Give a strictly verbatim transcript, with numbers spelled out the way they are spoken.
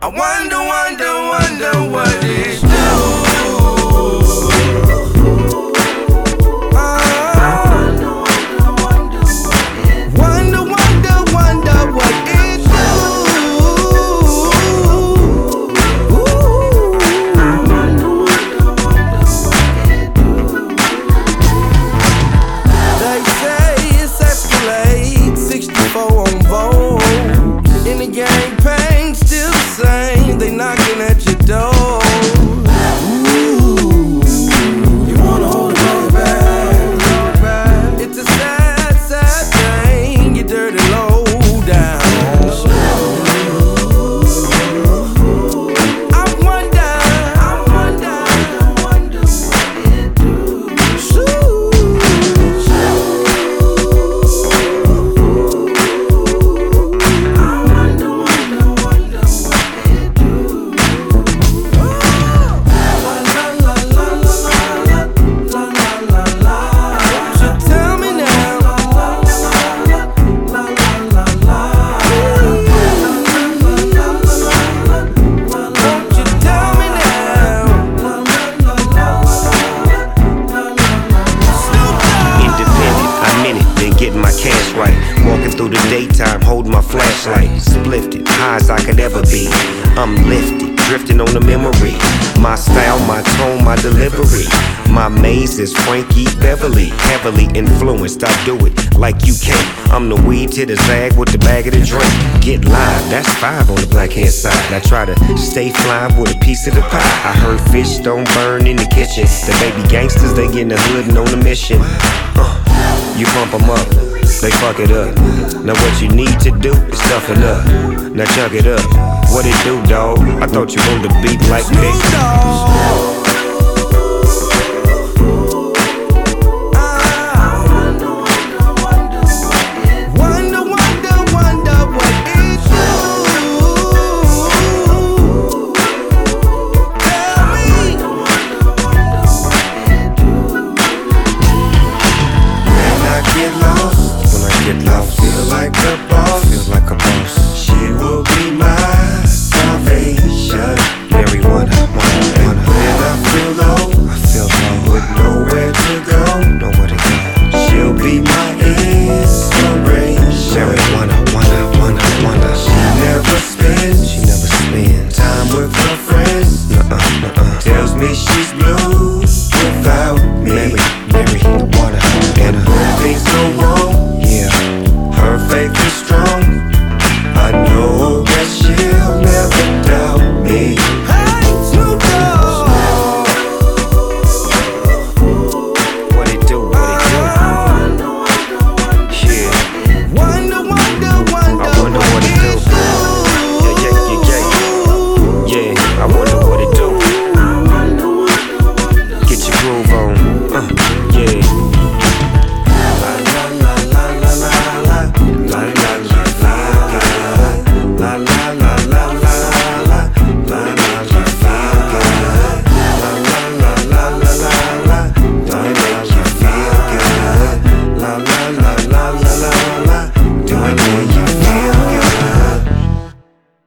I wonder, wonder, wonder what it do. They knocking at your door. Ooh, you wanna hold it back? It's a sad, sad thing. You're dirty low down. I wonder, I wonder, I wonder what it do. I wonder, wonder, wonder what it do. Right. Walking through the daytime, holding my flashlight. Splifted, high as I could ever be. I'm lifted, drifting on the memory. My style, my tone, my delivery. My maze is Frankie Beverly. Heavily influenced, I do it like you can't. I'm the weed to the zag with the bag of the drink. Get live, that's five on the black hand side. I try to stay fly with a piece of the pie. I heard fish don't burn in the kitchen. The baby gangsters, they get in the hood and on a mission. uh, You pump them up, they fuck it up. Now what you need to do is stuff it up. Now chug it up. What it do, dawg? I thought you wanted to beat like me. Feel like a boss, feels like a boss. She will be my salvation. Marijuana, marijuana. When I feel low, I feel low with nowhere to go, nowhere to go. she'll be my inspiration. Marijuana, wanna, wanna, wanna. She never spends, She never spends time with